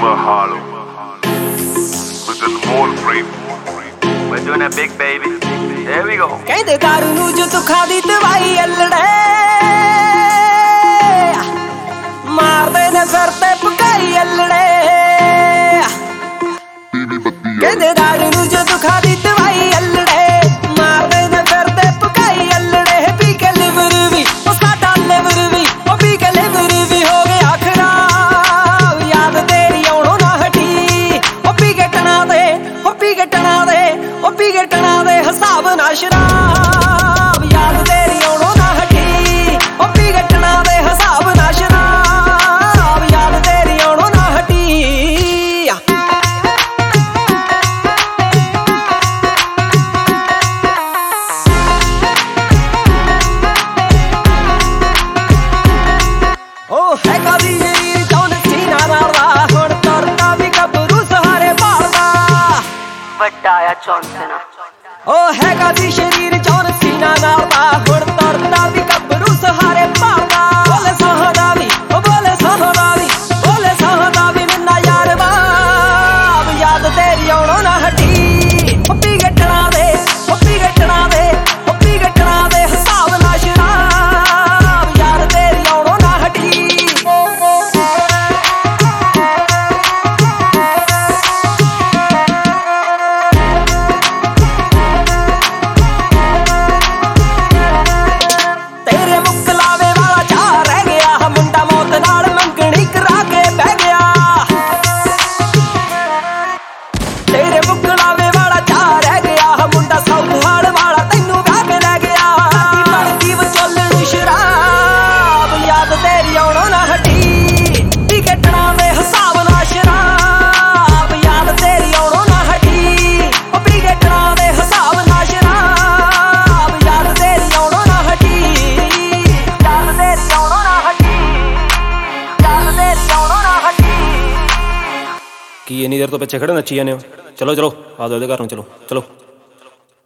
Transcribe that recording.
Mahalo with the more frame. We're doing that big baby. There we go. ਕਹਿੰਦੇ ਦਾਰੂ ਨੂੰ ਜੋ ਦੁੱਖਾਂ ਦੀ ਦਵਾਈ ਅਲੜੇ ਮਾਰਦੇ ਨੇ ਸਿਰ ਤੇ ਪਕਾਈ ਅਲੜੇ ਕਹਿੰਦੇ ਦਾਰੂ ਨੂੰ ਜੋ ਦੁੱਖਾਂ ਦੀ ਦਵਾਈ ਅਲੜੇ ਮਾਰਦੇ ਨੇ ਸਿਰ ਤੇ ਪਕਾਈ ਅਲੜੇ ਪੀ ਕੇ ਲਿਵਰ ਵੀ ਉਹ ਸਾਡਾ ਲਿਵਰ ਵੀ ਉਹ ਪੀ ਕੇ ਲਿਵਰ ਵੀ ਹੋ ਗਿਆ ਖਰਾਬ ਯਾਦ ਤੇਰੀ ਆਉਣੋਂ ਨਾ ਹਟੀ ਉਹ ਪੀ ਕੇ ਟਣਾ ਦੇ ਉਹ ਪੀ ਕੇ ਟਣਾ ਦੇ ਉਹ ਪੀ ਕੇ ਟਣਾ ਦੇ ਹਿਸਾਬ ਨਾ ਸ਼ਰਾਬ ਯਾਦ ਤੇਰੀ ਆਉਣੋਂ ਨਾ ਹਟੀ ਉਹ ਪੀ ਕੇ ਟਣਾ ਦੇ ਹਿਸਾਬ ਨਾ ਸ਼ਰਾਬ ਯਾਦ ਤੇਰੀ ਆਉਣੋਂ ਨਾ ਹਟੀ ਉਹ ਹੈ ਕਾਦੀ ਜਿਹੜੀ ਜੌਨ ਸੀਨਾ ਮਾਰਦਾ ਹੁਣ ਤੁਰਦਾ ਵੀ ਗੱਭਰੂ ਸਹਾਰੇ ਭਾਲਦਾ ਵੱਡਾ ਆ ਚੌਂਸਨਾ ਉਹ ਹੈਗਾ ਦੀ ਸ਼ਰੀਰ ਜੌਨ ਸੀਨਾ ਨਾਲਦਾ ਹੁਣ ਤੁਰਦਾ ਵੀ ਗੱਭਰੂ ਸਹਾਰੇ ਭਾਲਦਾ ਬੋਲੇ ਸਹਦਾ ਵੀ ਉਹ ਬੋਲੇ ਸਹਦਾ ਵੀ ਬੋਲੇ ਸਹਦਾ ਵੀ ਮਿੰਨਾ ਯਾਰ ਬਾਬ ਯਾਦ ਤੇਰੀ ਆਉਣੋਂ ਨਾ ਹਟੀ ਉਹ ਪੀ ਗੱਟਣਾ ਦੇ ਉਹ ਪੀ ਗੱਟਣਾ ਦੇ ਉਹ ਪੀ ਗੱਟਣਾ ਦੇ ਹਿਸਾਬ ਨਾ ਸ਼ਰਾਬ ਯਾਦ ਤੇਰੀ ਆਉਣੋਂ ਨਾ ਹਟੀ ਤੇਰੇ ਮੁਕਲਾਵੇ ਵਾਲਾ ਚਾਹ ਰਹਿ ਗਿਆ ਮੁੰਡਾ ਮੌਤ ਨਾਲ ਮੰਗਣੀ ਕਰਾ ਕੇ ਬਹਿ ਗਿਆ ਤੇਰੇ ਮੁਕਲਾਵੇ ਵਾਲਾ ਚਾਹ ਰਹਿ ਗਿਆ ਮੁੰਡਾ ਸੌਹਾਲ ਵਾਲਾ ਤੈਨੂੰ ਵਿਆਹ ਕੇ ਲੈ ਗਿਆ ਬਣਦੀ ਵਿਚੋਲਣ ਸ਼ਰਾਬ ਯਾਦ ਤੇਰੀ ਆਉਣੋਂ ਨਾ ਹਟੀ ਟਿਕਟਣਾ ਦੇ ਹਿਸਾਬ ਨਾਲ ਸ਼ਰਾਬ ਯਾਦ ਤੇਰੀ ਆਉਣੋਂ ਨਾ ਹਟੀ ਉਹ ਟਿਕਟਣਾ ਦੇ ਹਿਸਾਬ ਨਾਲ ਸ਼ਰਾਬ ਯਾਦ ਤੇਰੀ ਆਉਣੋਂ ਨਾ ਹਟੀ ਯਾਦ ਤੇਰੀ ਆਉਣੋਂ ਨਾ ਹਟੀ ਯਾਦ ਤੇਰੀ ਆਉਣੋਂ ਨਾ ਹਟੀ ਕੀ ਇੰਨੀ ਦੇਰ ਤੋਂ ਪਿੱਛੇ ਖੜੇ ਨੱਚੀ ਜਾਂਦੇ ਹੋ ਚਲੋ ਚਲੋ ਆ ਜਾਓ ਇਹਦੇ ਘਰ ਨੂੰ ਚਲੋ ਚਲੋ